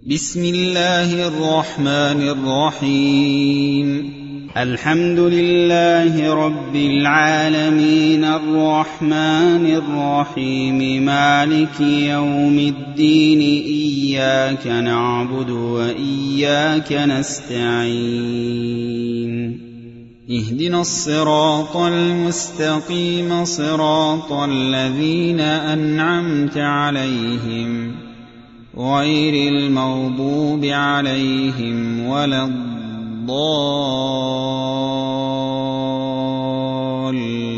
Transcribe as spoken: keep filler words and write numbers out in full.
بسم الله الرحمن الرحيم الحمد لله رب العالمين الرحمن الرحيم مالك يوم الدين إياك نعبد وإياك نستعين اهدنا الصراط المستقيم صراط الذين أنعمت عليهم غير المغضوب عليهم ولا الضالين